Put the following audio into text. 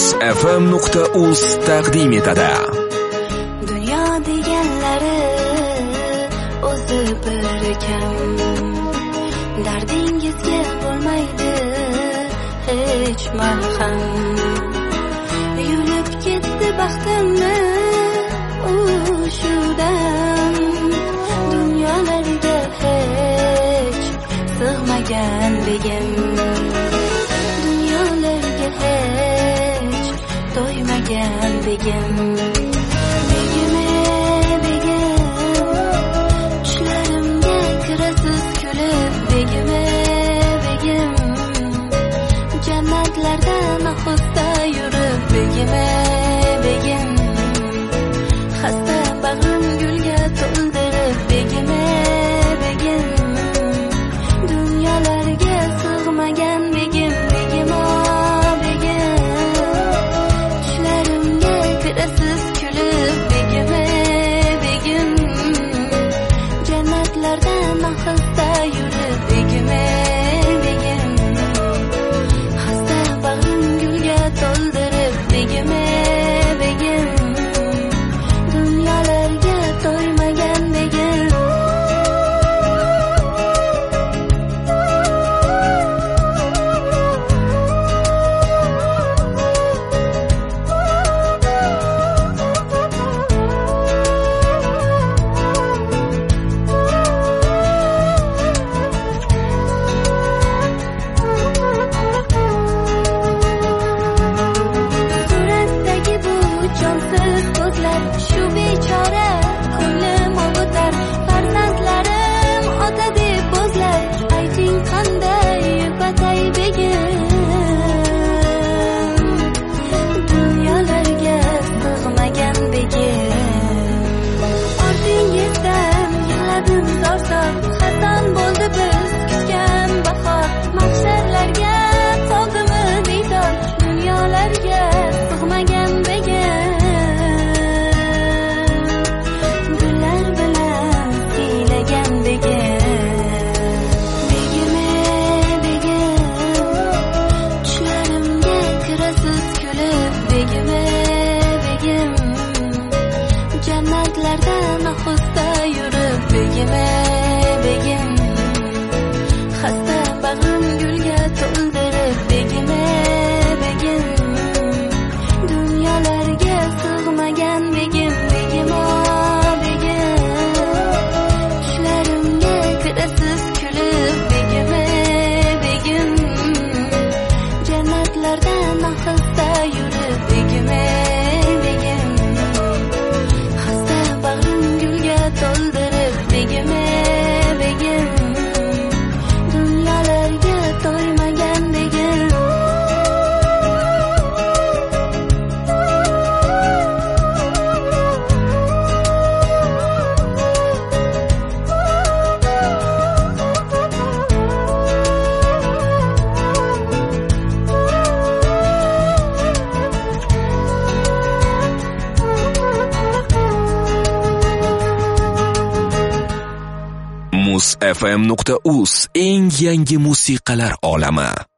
muzfm.uz taqdim etadi. Dunyo deganlari o'zi bir ekan, dardingizga bo'lmaydi hech malham. Yulib ketdi baxtimni shu dam, dunyolarga hech sig'magan begim, dunyolarga hech to'ymagan begim. Begim-e begim, tushlarimga kirasiz kulib. Begim-e begim, jannatlarda mahfusta yurib. Begim-e begim, xasta bag'rim gulga to'ldirib. Begim-e begim, dunyolarga sig'magan begim. Begim-o begim, tushlarimga kirasiz kulib. Begim-e begim, jannatlarda mahfusta yurib. Begim-e begim, xasta bag'rim gulga to'ldirib. Begim-e begim, dunyolarga to'ymagan begim. Suratdagi bu jonsiz ko'zlar, shu bechora ko'nglim ovutar. Farzandlarim ota deb bo'zlar, ayting qanday yupatay begim. Dunyolarga sig'magan begim. Ortingizdan yig'ladim zor-zor, xazon bo'ldi biz kutgan bahor. Mahsharlarga qoldimi diydor, dunyolarga sig'magan begim. Gullar bilan siylagan begim. Begim-e begim, tushlarimga kirasiz kulib. Begim-e begim, jannatlarda mahfusta yurib. Begim-e begim, xasta bag'rim gulga to'ldirib. Begim-e begim, dunyolarga sig'magan begim. Begim-o begim, tushlarimga kirasiz kulib. Begim-e begim, jannatlarda mahfusta yurib. Begim-e begim, xasta bag'rim gulga to'ldirib. Begim-e begim, dunyolarga to'ymagan begim. muzfm.uz eng yangi musiqalar olami.